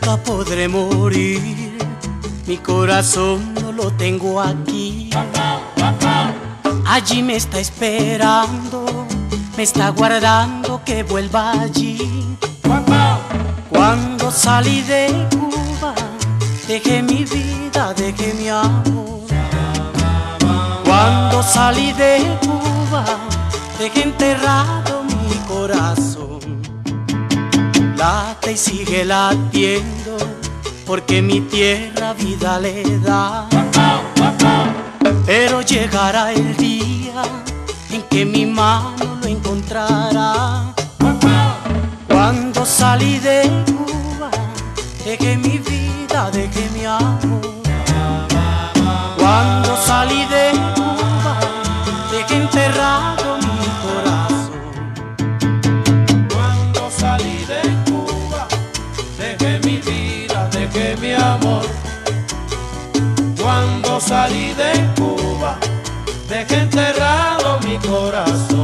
nunca podré morir. Mi corazón no lo tengo aquí. Allí me está esperando, me está guardando que vuelva allí. Cuando salí de Cuba, dejé mi vida, dejé mi amor. Cuando salí de Cuba, dejé enterrado mi corazón. Late y sigue latiendo, porque mi tierra vida le da. Pero llegará el día en que mi mano lo encontrará. Cuando salí de Cuba, dejé mi vida, dejé mi amor. Cuando salí de Cuba, dejé enterrado mi corazón. Cuando salí de Cuba, dejé mi vida, dejé mi amor. Cuando salí de Cuba, dejé enterrado mi corazón.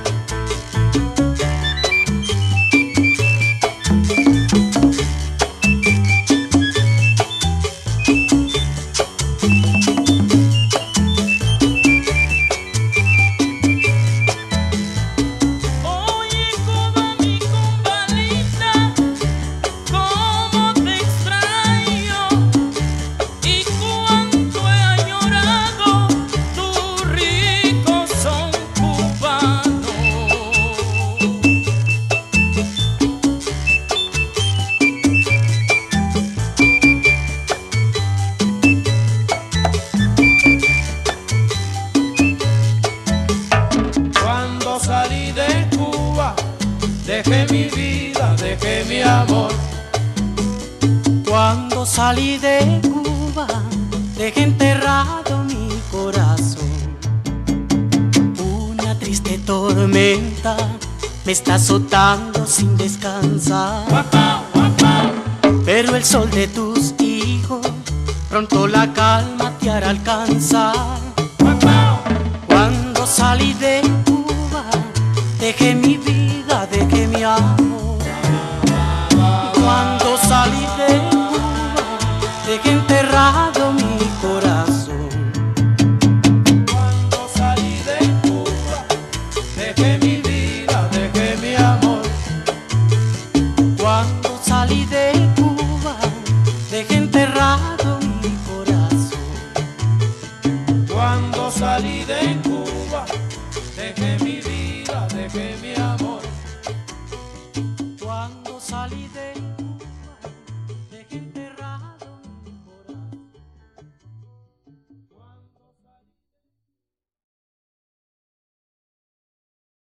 Salí de Cuba, dejé mi vida, dejé mi amor. Cuando salí de Cuba, dejé enterrado mi corazón. Una triste tormenta me está azotando sin descansar. Pero el sol de tus hijos pronto la calma te hará alcanzar. Cuando salí de Cuba, dejé mi vida, dejé mi amor. Cuando salí de Cuba, dejé enterrado mi corazón. Cuando salí de Cuba, dejé mi vida, dejé mi amor. Cuando salí de Cuba, dejé enterrado mi corazón. Cuando salí de Cuba, dejé mi vida, dejé mi amor. Cuando salí de